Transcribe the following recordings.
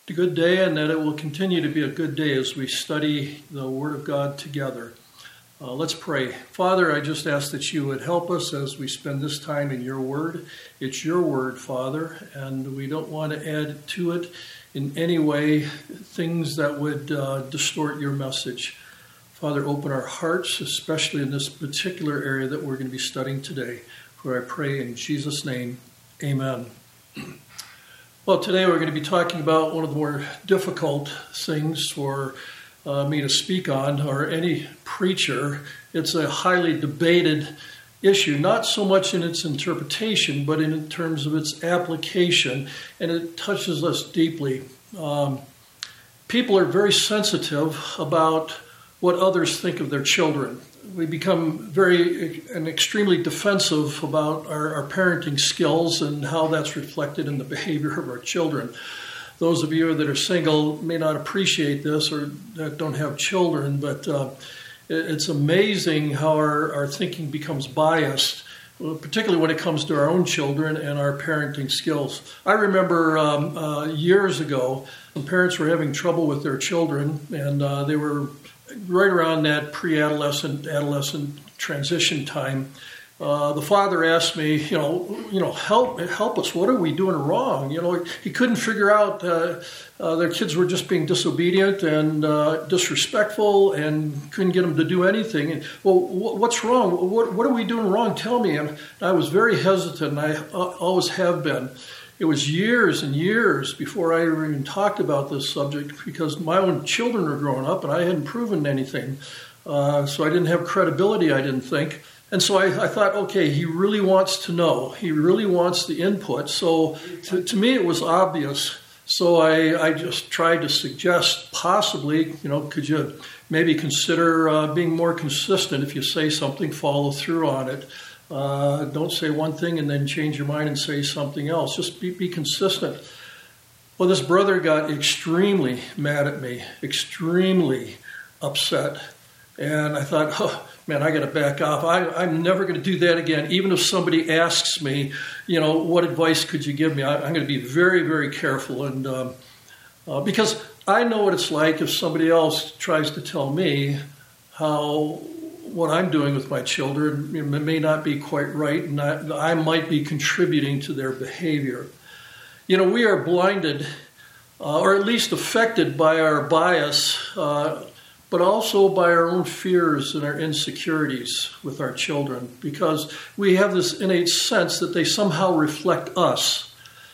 a good day, and that it will continue to be a good day as we study the Word of God together. Let's pray. Father, I just ask that you would help us as we spend this time in your Word. It's your Word, Father, and we don't want to add to it in any way things that would distort your message. Father, open our hearts, especially in this particular area that we're going to be studying today. For I pray in Jesus' name, amen. Well, today we're going to be talking about one of the more difficult things for me to speak on, or any preacher. It's a highly debated issue, not so much in its interpretation, but in terms of its application, and it touches us deeply. People are very sensitive about what others think of their children. We become extremely defensive about our parenting skills and how that's reflected in the behavior of our children. Those of you that are single may not appreciate this or that don't have children, but it's amazing how our thinking becomes biased, particularly when it comes to our own children and our parenting skills. I remember years ago, some parents were having trouble with their children, and they were right around that adolescent transition time. The father asked me, help us. What are we doing wrong? He couldn't figure out their kids were just being disobedient and disrespectful, and couldn't get them to do anything. And, well, what's wrong? What are we doing wrong? Tell me. And I was very hesitant, and I always have been. It was years and years before I even talked about this subject, because my own children were growing up and I hadn't proven anything. So I didn't have credibility, I didn't think. And so I thought, okay, he really wants to know. He really wants the input. So to me, it was obvious. So I just tried to suggest possibly, could you maybe consider being more consistent? If you say something, follow through on it. Don't say one thing and then change your mind and say something else. Just be consistent. Well, this brother got extremely mad at me, extremely upset. And I thought, oh, man, I got to back off. I'm never going to do that again. Even if somebody asks me, what advice could you give me? I'm going to be very, very careful. And because I know what it's like if somebody else tries to tell me how what I'm doing with my children may not be quite right, and I might be contributing to their behavior. We are blinded, or at least affected by our bias, but also by our own fears and our insecurities with our children, because we have this innate sense that they somehow reflect us.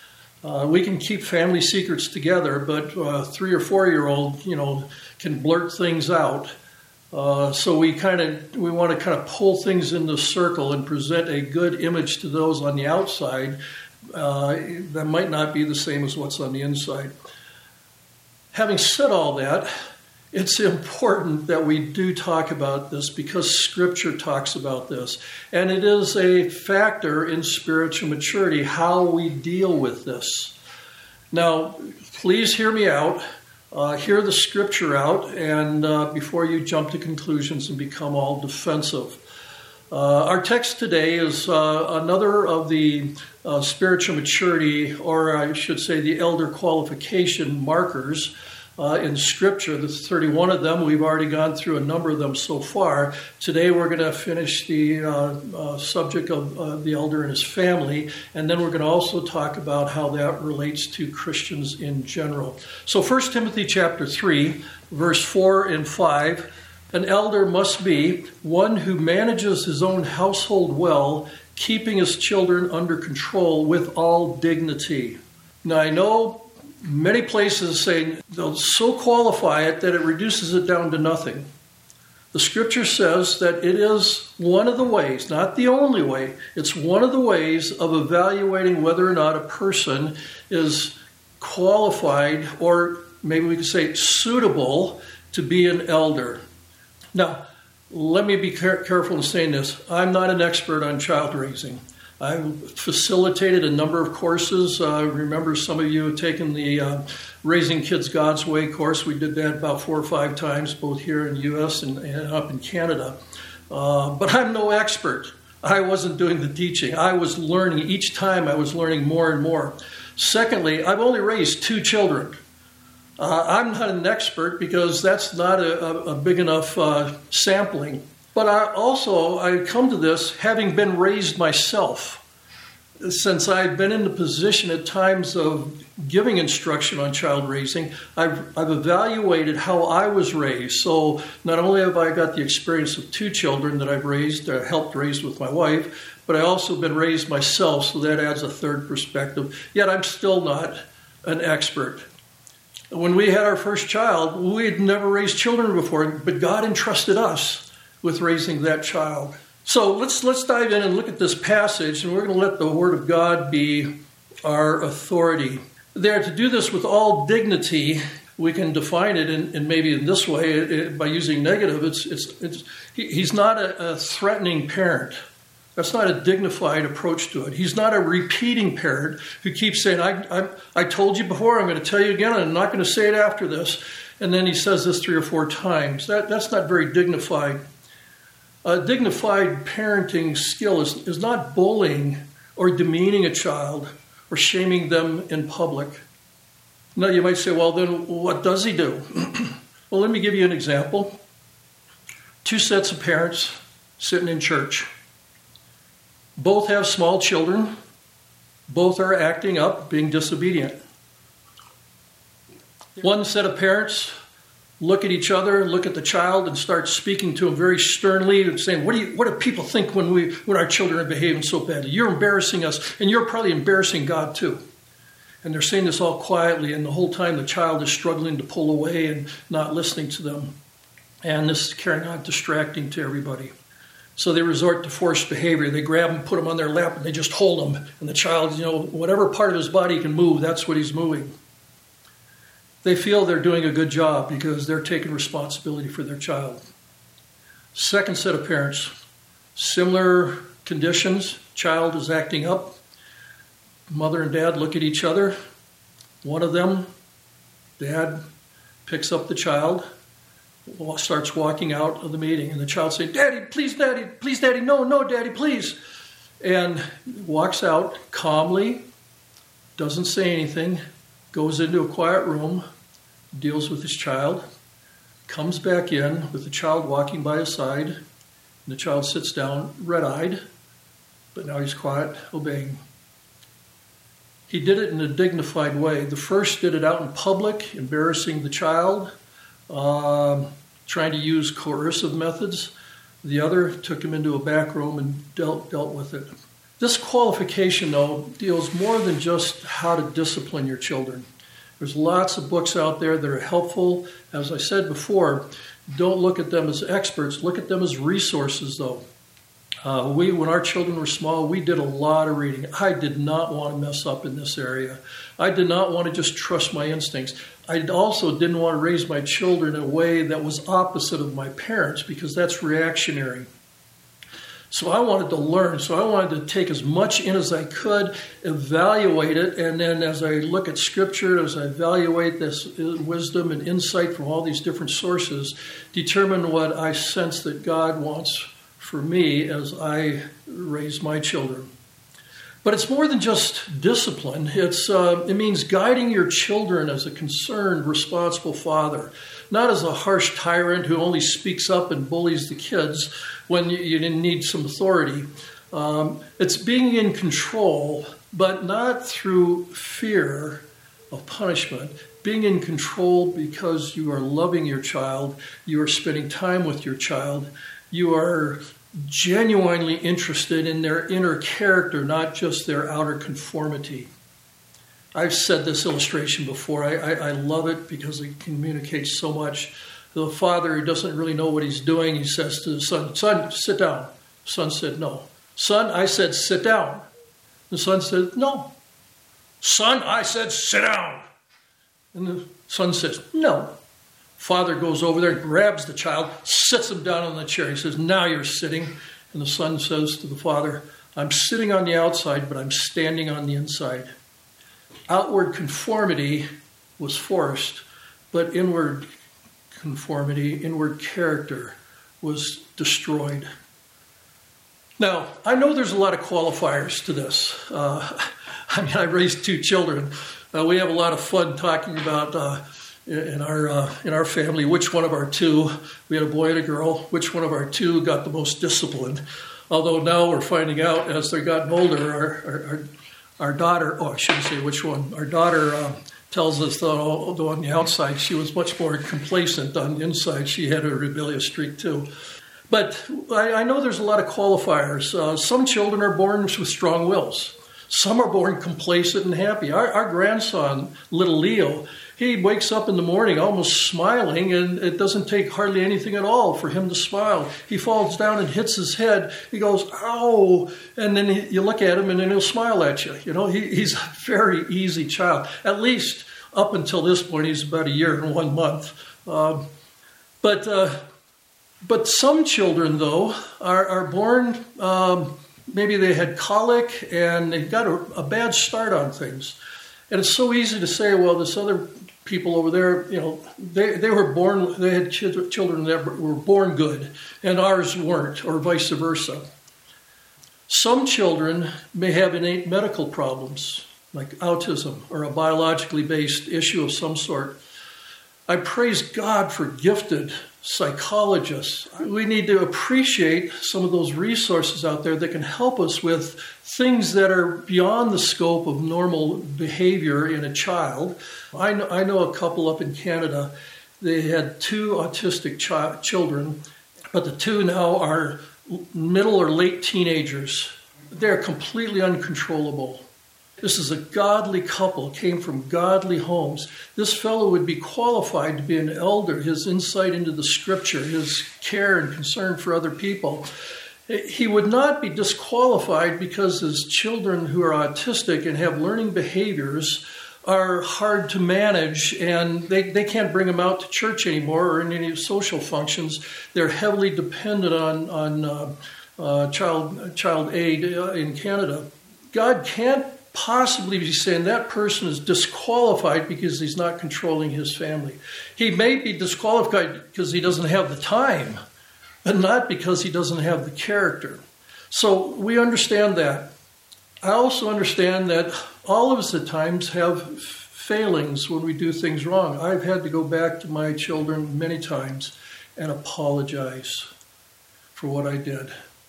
We can keep family secrets together, but a 3 or 4-year-old, can blurt things out. So we want to pull things into circle and present a good image to those on the outside that might not be the same as what's on the inside. Having said all that, it's important that we do talk about this because Scripture talks about this. And it is a factor in spiritual maturity, how we deal with this. Now, please hear me out. Hear the Scripture out, and before you jump to conclusions and become all defensive. Our text today is another of the spiritual maturity, or I should say the elder qualification markers in Scripture. There's 31 of them. We've already gone through a number of them so far. Today we're going to finish the subject of the elder and his family, and then we're going to also talk about how that relates to Christians in general. So 1 Timothy chapter 3, verse 4 and 5, an elder must be one who manages his own household well, keeping his children under control with all dignity. Now I know many places say they'll so qualify it that it reduces it down to nothing. The Scripture says that it is one of the ways, not the only way, it's one of the ways of evaluating whether or not a person is qualified, or maybe we could say suitable, to be an elder. Now, let me be careful in saying this. I'm not an expert on child raising. I've facilitated a number of courses. I remember some of you have taken the Raising Kids God's Way course. We did that about 4 or 5 times, both here in the U.S. and up in Canada. But I'm no expert. I wasn't doing the teaching. I was learning. Each time I was learning more and more. Secondly, I've only raised 2 children. I'm not an expert because that's not a big enough sampling. But I come to this having been raised myself. Since I've been in the position at times of giving instruction on child raising, I've evaluated how I was raised. So not only have I got the experience of 2 children that I've raised, helped raise with my wife, but I also been raised myself, so that adds a third perspective. Yet I'm still not an expert. When we had our first child, we had never raised children before, but God entrusted us with raising that child. So let's dive in and look at this passage, and we're going to let the Word of God be our authority. There, to do this with all dignity, we can define it in maybe in this way by using negative. He's not a threatening parent. That's not a dignified approach to it. He's not a repeating parent who keeps saying, I told you before, I'm going to tell you again, and I'm not going to say it after this. And then he says this 3 or 4 times. That's not very dignified. A dignified parenting skill is not bullying or demeaning a child or shaming them in public. Now you might say, well, then what does he do? Well, let me give you an example. 2 sets of parents sitting in church. Both have small children. Both are acting up, being disobedient. One set of parents look at each other, look at the child, and start speaking to him very sternly and saying, what do people think when our children are behaving so badly? You're embarrassing us, and you're probably embarrassing God too. And they're saying this all quietly, and the whole time the child is struggling to pull away and not listening to them. And this is carrying on, distracting to everybody. So they resort to forced behavior. They grab him, put him on their lap, and they just hold him. And the child, whatever part of his body can move, that's what he's moving. They feel they're doing a good job because they're taking responsibility for their child. Second set of parents, similar conditions. Child is acting up. Mother and dad look at each other. One of them, dad, picks up the child, starts walking out of the meeting. And the child says, Daddy, please, Daddy, no, Daddy, please. And walks out calmly, doesn't say anything, goes into a quiet room, deals with his child, comes back in with the child walking by his side, and the child sits down red-eyed, but now he's quiet, obeying. He did it in a dignified way. The first did it out in public, embarrassing the child, trying to use coercive methods. The other took him into a back room and dealt with it. This qualification, though, deals more than just how to discipline your children. There's lots of books out there that are helpful. As I said before, don't look at them as experts. Look at them as resources, though. When our children were small, we did a lot of reading. I did not want to mess up in this area. I did not want to just trust my instincts. I also didn't want to raise my children in a way that was opposite of my parents because that's reactionary. So I wanted to learn. So I wanted to take as much in as I could, evaluate it, and then as I look at Scripture, as I evaluate this wisdom and insight from all these different sources, determine what I sense that God wants for me as I raise my children. But it's more than just discipline. It means guiding your children as a concerned, responsible father, not as a harsh tyrant who only speaks up and bullies the kids when you need some authority. It's being in control, but not through fear of punishment. Being in control because you are loving your child, you are spending time with your child, you are genuinely interested in their inner character, not just their outer conformity. I've said this illustration before. I love it because it communicates so much. The father who doesn't really know what he's doing, he says to the son, Son, sit down. The son said, no. Son, I said, sit down. The son said, no. Son, I said, sit down. And the son says, no. Father goes over there, grabs the child, sits him down on the chair. He says, now you're sitting. And the son says to the father, I'm sitting on the outside, but I'm standing on the inside. Outward conformity was forced, but inward conformity, inward character was destroyed. Now, I know there's a lot of qualifiers to this. I raised 2 children. We have a lot of fun talking about in our family, which one of our two, we had a boy and a girl, which one of our two got the most discipline. Although now we're finding out as they're gotten older, our daughter, I shouldn't say which one, our daughter tells us that although on the outside she was much more complacent, on the inside she had a rebellious streak too. But I know there's a lot of qualifiers. Some children are born with strong wills. Some are born complacent and happy. Our grandson, little Leo, he wakes up in the morning almost smiling, and it doesn't take hardly anything at all for him to smile. He falls down and hits his head. He goes, ow, and then you look at him and then he'll smile at you. You know, he's a very easy child. At least up until this point, he's about a year and 1 month. But some children, though, are born, maybe they had colic and they got a bad start on things. And it's so easy to say, well, this other people over there, you know, they were born, they had children that were born good and ours weren't, or vice versa. Some children may have innate medical problems, like autism or a biologically based issue of some sort. I praise God for gifted psychologists. We need to appreciate some of those resources out there that can help us with things that are beyond the scope of normal behavior in a child. I know a couple up in Canada. They had 2 autistic children, but the 2 now are middle or late teenagers. They're completely uncontrollable. This is a godly couple, came from godly homes. This fellow would be qualified to be an elder. His insight into the scripture, his care and concern for other people. He would not be disqualified because his children who are autistic and have learning behaviors are hard to manage, and they can't bring them out to church anymore or in any social functions. They're heavily dependent on child aid in Canada. God can't possibly be saying that person is disqualified because he's not controlling his family. He may be disqualified because he doesn't have the time, but not because he doesn't have the character. So we understand that. I also understand that all of us at times have failings when we do things wrong. I've had to go back to my children many times and apologize for what I did.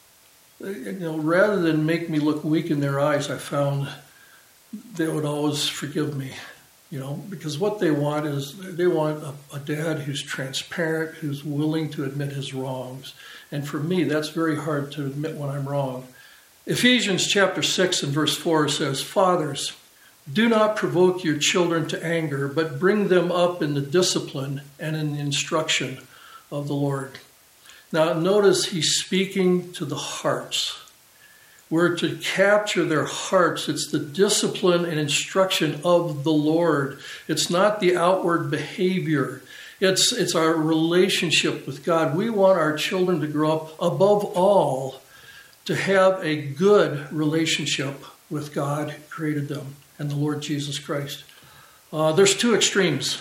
You know, rather than make me look weak in their eyes, I found they would always forgive me, you know, because what they want is they want a dad who's transparent, who's willing to admit his wrongs. And for me, that's very hard to admit when I'm wrong. Ephesians chapter 6 and verse 4 says, "Fathers, do not provoke your children to anger, but bring them up in the discipline and in the instruction of the Lord." Now notice he's speaking to the hearts. We're to capture their hearts. It's the discipline and instruction of the Lord. It's not the outward behavior. It's our relationship with God. We want our children to grow up, above all, to have a good relationship with God who created them and the Lord Jesus Christ. There's 2 extremes.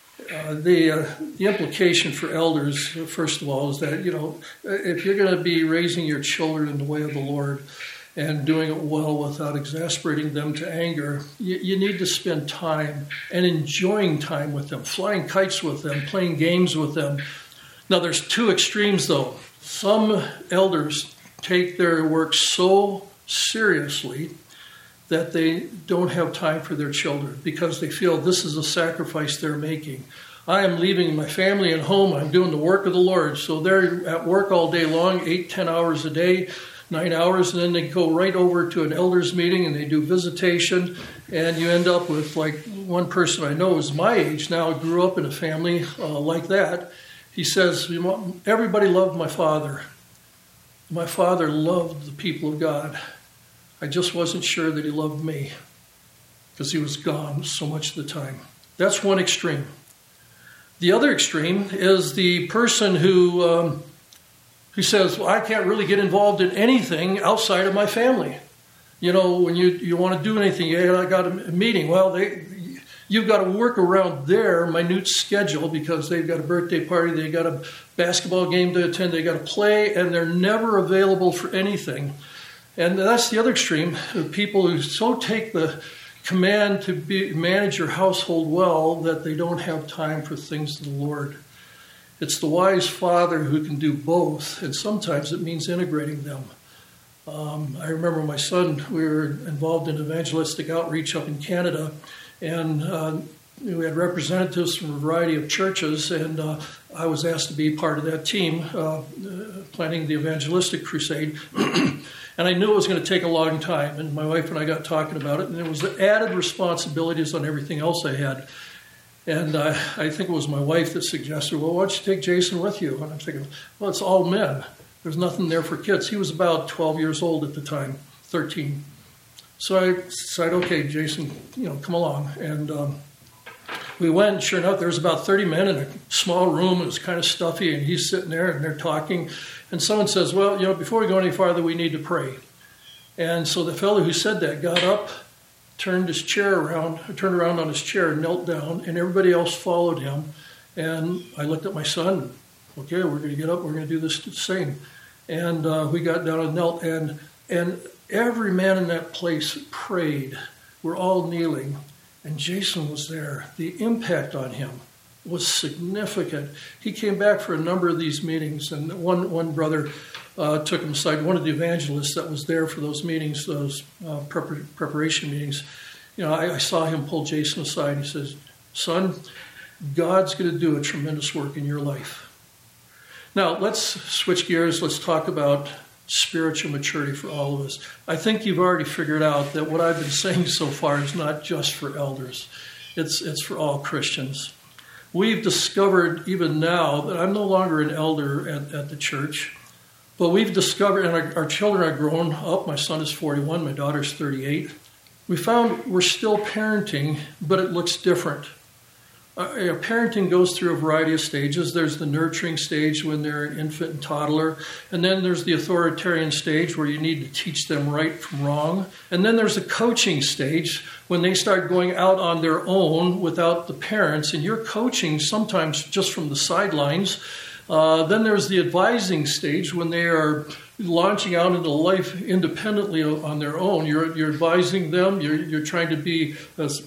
The implication for elders, first of all, is that, you know, if you're going to be raising your children in the way of the Lord and doing it well without exasperating them to anger, you need to spend time and enjoying time with them, flying kites with them, playing games with them. Now, there's 2 extremes, though. Some elders take their work so seriously that they don't have time for their children because they feel this is a sacrifice they're making. I am leaving my family and home. I'm doing the work of the Lord. So they're at work all day long, 8-10 hours a day, 9 hours, and then they go right over to an elders meeting and they do visitation, and you end up with, like, one person I know is my age now, grew up in a family like that. He says, everybody loved my father. My father loved the people of God. I just wasn't sure that he loved me because he was gone so much of the time. That's one extreme. The other extreme is the person who says, well, I can't really get involved in anything outside of my family. You know, when you want to do anything, I got a meeting. Well, you've got to work around their minute schedule because they've got a birthday party, they've got a basketball game to attend, they've got to play, and they're never available for anything. And that's the other extreme, people who so take the command to manage your household well, that they don't have time for things of the Lord. It's the wise father who can do both, and sometimes it means integrating them. I remember my son, we were involved in evangelistic outreach up in Canada, and we had representatives from a variety of churches, and I was asked to be part of that team planning the evangelistic crusade. And I knew it was going to take a long time, and my wife and I got talking about it, and there was added responsibilities on everything else I had. And I think it was my wife that suggested, well, why don't you take Jason with you? And I'm thinking, well, it's all men. There's nothing there for kids. He was about 12 years old at the time, 13. So I decided, okay, Jason, come along. And we went, sure enough, there was about 30 men in a small room. It was kind of stuffy, and he's sitting there, and they're talking. And someone says, well, before we go any farther, we need to pray. And so the fellow who said that got up, turned around on his chair, knelt down, and everybody else followed him. And I looked at my son, okay, we're going to get up, we're going to do this the same. And we got down and knelt, and every man in that place prayed. We're all kneeling, and Jason was there. The impact on him was significant. He came back for a number of these meetings, and one brother took him aside, one of the evangelists that was there for those meetings, those preparation meetings. I saw him pull Jason aside. He says, son, God's going to do a tremendous work in your life. Now, let's switch gears. Let's talk about spiritual maturity for all of us. I think you've already figured out that what I've been saying so far is not just for elders. It's for all Christians. We've discovered even now that I'm no longer an elder at the church, but we've discovered, and our children are grown up. My son is 41, my daughter's 38. We found we're still parenting, but it looks different. Parenting goes through a variety of stages. There's the nurturing stage when they're an infant and toddler. And then there's the authoritarian stage where you need to teach them right from wrong. And then there's the coaching stage when they start going out on their own without the parents. And you're coaching sometimes just from the sidelines. Then there's the advising stage when they are launching out into life independently on their own. You're advising them. You're trying to be as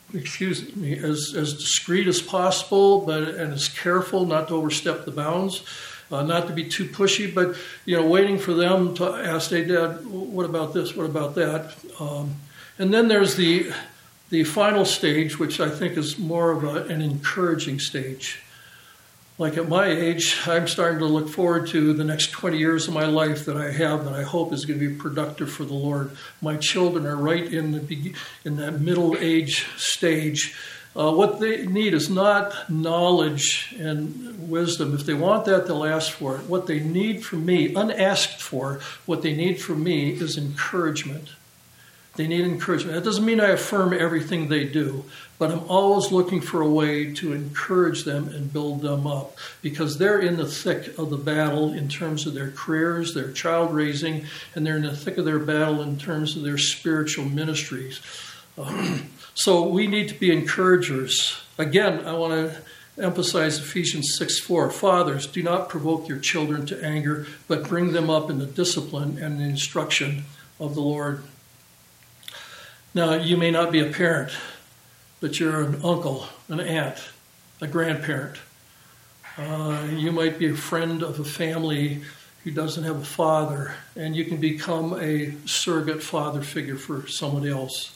discreet as possible, and as careful not to overstep the bounds, not to be too pushy, but waiting for them to ask, hey, Dad, what about this? What about that? And then there's the final stage, which I think is more of an encouraging stage. Like at my age, I'm starting to look forward to the next 20 years of my life that I have that I hope is going to be productive for the Lord. My children are right in that middle age stage. What they need is not knowledge and wisdom. If they want that, they'll ask for it. What they need from me, unasked for, what they need from me is encouragement. They need encouragement. That doesn't mean I affirm everything they do, but I'm always looking for a way to encourage them and build them up, because they're in the thick of the battle in terms of their careers, their child raising, and they're in the thick of their battle in terms of their spiritual ministries. So we need to be encouragers. Again, I want to emphasize Ephesians 6:4. Fathers, do not provoke your children to anger, but bring them up in the discipline and the instruction of the Lord. Now, you may not be a parent, but you're an uncle, an aunt, a grandparent. You might be a friend of a family who doesn't have a father, and you can become a surrogate father figure for someone else.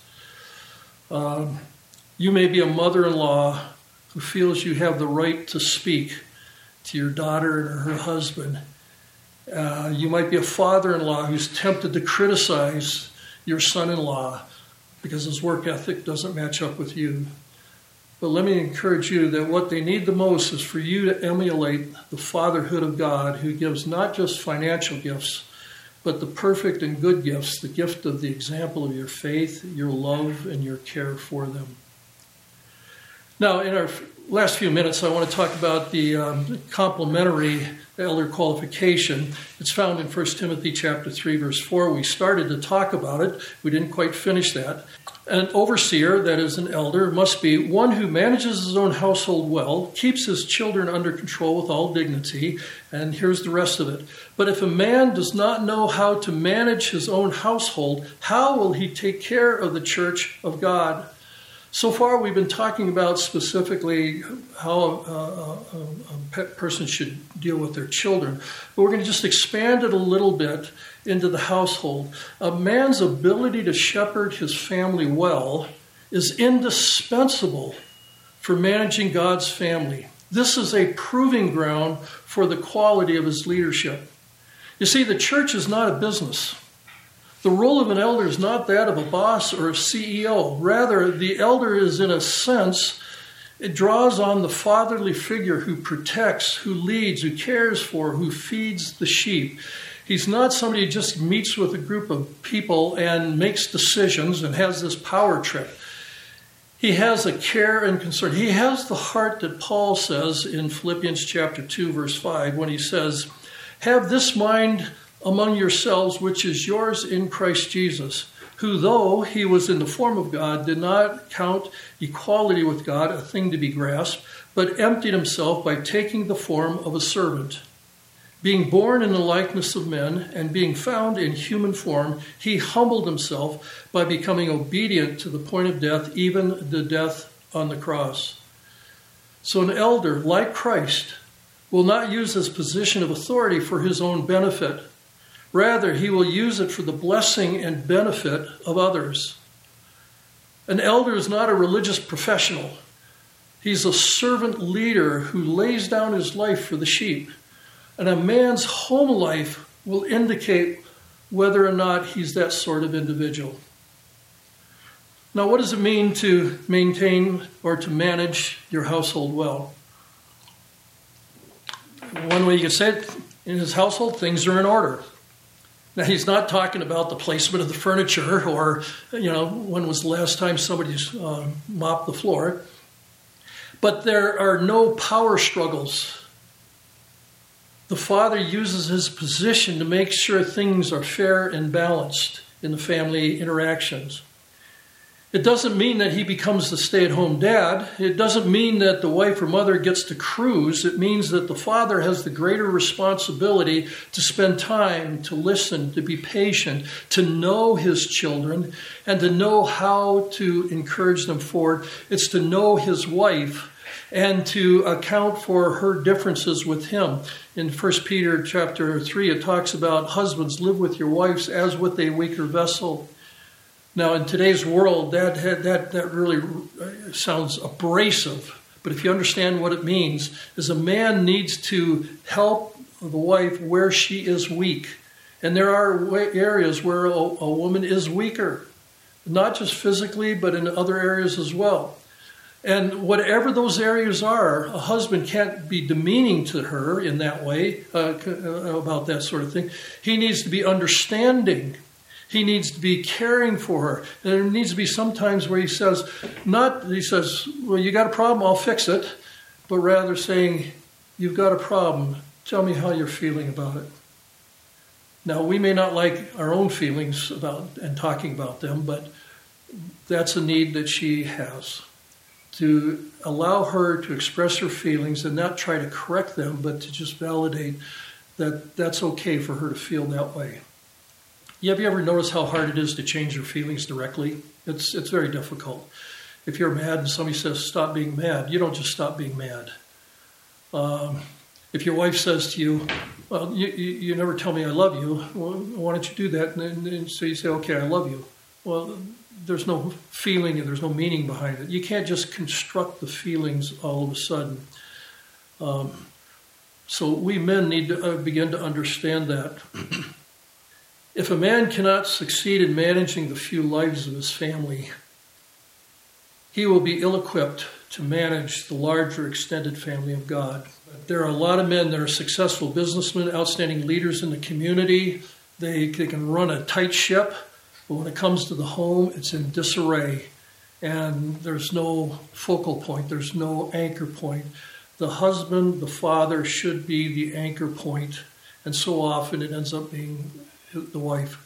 You may be a mother-in-law who feels you have the right to speak to your daughter or her husband. You might be a father-in-law who's tempted to criticize your son-in-law because his work ethic doesn't match up with you. But let me encourage you that what they need the most is for you to emulate the fatherhood of God, who gives not just financial gifts, but the perfect and good gifts, the gift of the example of your faith, your love, and your care for them. Now, last few minutes, I want to talk about the complementary elder qualification. It's found in 1 Timothy chapter 3, verse 4. We started to talk about it. We didn't quite finish that. An overseer, that is an elder, must be one who manages his own household well, keeps his children under control with all dignity, and here's the rest of it. But if a man does not know how to manage his own household, how will he take care of the church of God? So far, we've been talking about specifically how a person should deal with their children. But we're going to just expand it a little bit into the household. A man's ability to shepherd his family well is indispensable for managing God's family. This is a proving ground for the quality of his leadership. You see, the church is not a business. The role of an elder is not that of a boss or a CEO. Rather, the elder is, in a sense, it draws on the fatherly figure who protects, who leads, who cares for, who feeds the sheep. He's not somebody who just meets with a group of people and makes decisions and has this power trip. He has a care and concern. He has the heart that Paul says in Philippians chapter 2, verse 5, when he says, "Have this mind among yourselves, which is yours in Christ Jesus, who, though he was in the form of God, did not count equality with God a thing to be grasped, but emptied himself by taking the form of a servant. Being born in the likeness of men, and being found in human form, he humbled himself by becoming obedient to the point of death, even the death on the cross." So an elder, like Christ, will not use his position of authority for his own benefit. Rather, he will use it for the blessing and benefit of others. An elder is not a religious professional. He's a servant leader who lays down his life for the sheep. And a man's home life will indicate whether or not he's that sort of individual. Now, what does it mean to maintain or to manage your household well? One way you can say it, in his household, things are in order. Now, he's not talking about the placement of the furniture or, when was the last time somebody's mopped the floor. But there are no power struggles. The father uses his position to make sure things are fair and balanced in the family interactions. It doesn't mean that he becomes the stay-at-home dad. It doesn't mean that the wife or mother gets to cruise. It means that the father has the greater responsibility to spend time, to listen, to be patient, to know his children, and to know how to encourage them forward. It's to know his wife and to account for her differences with him. In 1 Peter chapter 3, it talks about husbands, live with your wives as with a weaker vessel. Now, in today's world, that really sounds abrasive. But if you understand what it means, is a man needs to help the wife where she is weak. And there are areas where a woman is weaker, not just physically, but in other areas as well. And whatever those areas are, a husband can't be demeaning to her in that way about that sort of thing. He needs to be understanding. He needs to be caring for her. And there needs to be some times where he says, well, you got a problem, I'll fix it. But rather saying, you've got a problem, tell me how you're feeling about it. Now, we may not like our own feelings about and talking about them, but that's a need that she has. To allow her to express her feelings and not try to correct them, but to just validate that that's okay for her to feel that way. Have you ever noticed how hard it is to change your feelings directly? It's very difficult. If you're mad and somebody says, stop being mad, you don't just stop being mad. If your wife says to you, well, you never tell me I love you, well, why don't you do that? And so you say, okay, I love you. Well, there's no feeling and there's no meaning behind it. You can't just construct the feelings all of a sudden. So we men need to begin to understand that. If a man cannot succeed in managing the few lives of his family, he will be ill-equipped to manage the larger extended family of God. There are a lot of men that are successful businessmen, outstanding leaders in the community. They can run a tight ship, but when it comes to the home, it's in disarray. and there's no focal point, there's no anchor point. The husband, the father, should be the anchor point, and so often it ends up being the wife.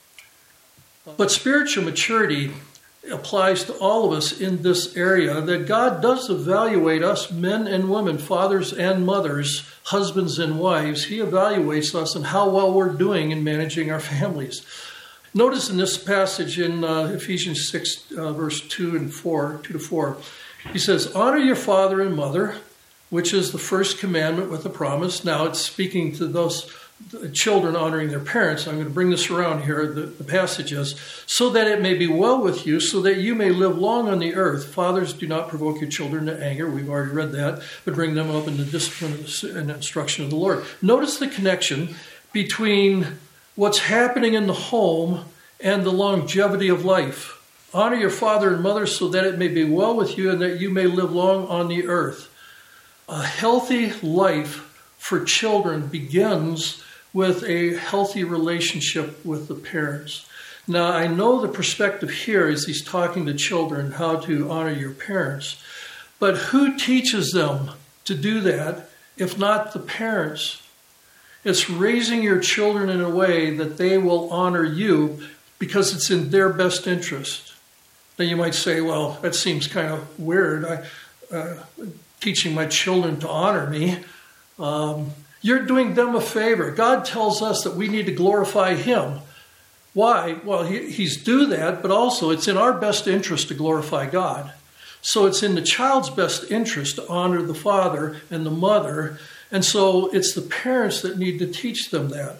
But spiritual maturity applies to all of us in this area, that God does evaluate us, men and women, fathers and mothers, husbands and wives. He evaluates us and how well we're doing in managing our families. Notice in this passage in Ephesians 6, verse 2 to 4, he says, honor your father and mother, which is the first commandment with a promise. Now it's speaking to those children honoring their parents. I'm going to bring this around here, the passage is, so that it may be well with you, so that you may live long on the earth. Fathers, do not provoke your children to anger. We've already read that, but bring them up in the discipline and instruction of the Lord. Notice the connection between what's happening in the home and the longevity of life. Honor your father and mother so that it may be well with you and that you may live long on the earth. A healthy life for children begins with a healthy relationship with the parents. Now, I know the perspective here is he's talking to children how to honor your parents, but who teaches them to do that if not the parents? It's raising your children in a way that they will honor you because it's in their best interest. Now, you might say, well, that seems kind of weird. Teaching my children to honor me. You're doing them a favor. God tells us that we need to glorify Him. Why? Well, He's do that, but also it's in our best interest to glorify God. So it's in the child's best interest to honor the father and the mother, and so it's the parents that need to teach them that.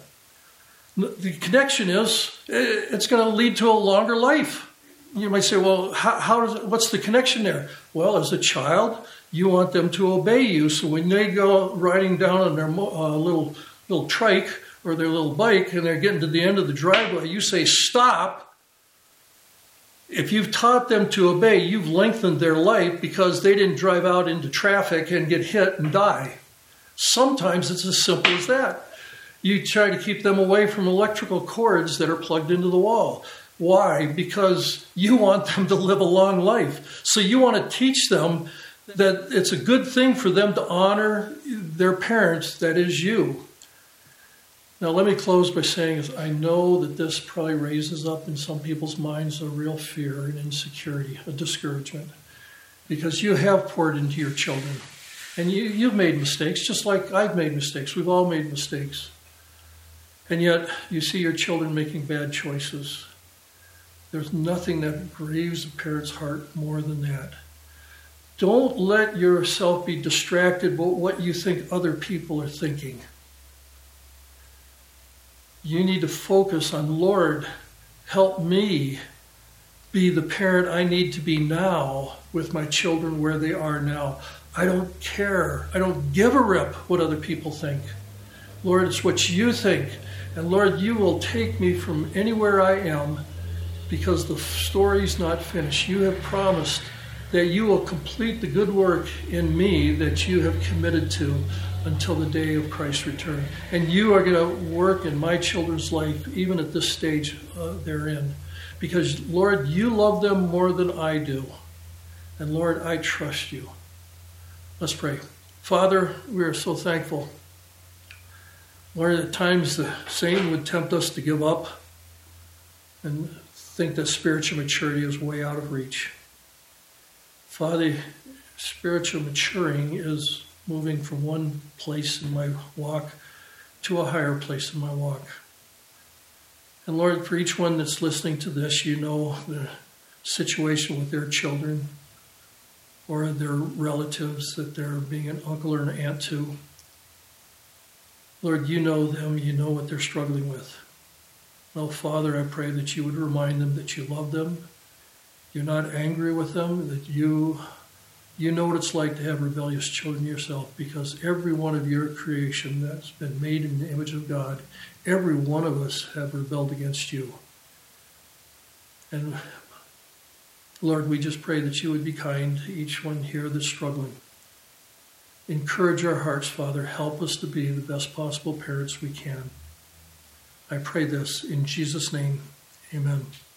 The connection is it's going to lead to a longer life. You might say, well, what's the connection there? Well, as a child, you want them to obey you. So when they go riding down on their little trike or their little bike and they're getting to the end of the driveway, you say, stop. If you've taught them to obey, you've lengthened their life because they didn't drive out into traffic and get hit and die. Sometimes it's as simple as that. You try to keep them away from electrical cords that are plugged into the wall. Why? Because you want them to live a long life. So you want to teach them that it's a good thing for them to honor their parents, that is you. Now let me close by saying I know that this probably raises up in some people's minds a real fear and insecurity, a discouragement, because you have poured into your children. And you've made mistakes, just like I've made mistakes. We've all made mistakes. And yet you see your children making bad choices. There's nothing that grieves a parent's heart more than that. Don't let yourself be distracted by what you think other people are thinking. You need to focus on, Lord, help me be the parent I need to be now with my children where they are now. I don't care. I don't give a rip what other people think. Lord, it's what you think. And Lord, you will take me from anywhere I am because the story's not finished. You have promised that you will complete the good work in me that you have committed to until the day of Christ's return. And you are going to work in my children's life, even at this stage they're in. Because, Lord, you love them more than I do. And, Lord, I trust you. Let's pray. Father, we are so thankful. Lord, at times the Satan would tempt us to give up and think that spiritual maturity is way out of reach. Father, spiritual maturing is moving from one place in my walk to a higher place in my walk. And Lord, for each one that's listening to this, you know the situation with their children or their relatives that they're being an uncle or an aunt to. Lord, you know them, you know what they're struggling with. Oh, Father, I pray that you would remind them that you love them. You're not angry with them, that you know what it's like to have rebellious children yourself, because every one of your creation that's been made in the image of God, every one of us have rebelled against you. And Lord, we just pray that you would be kind to each one here that's struggling. Encourage our hearts, Father. Help us to be the best possible parents we can. I pray this in Jesus' name. Amen.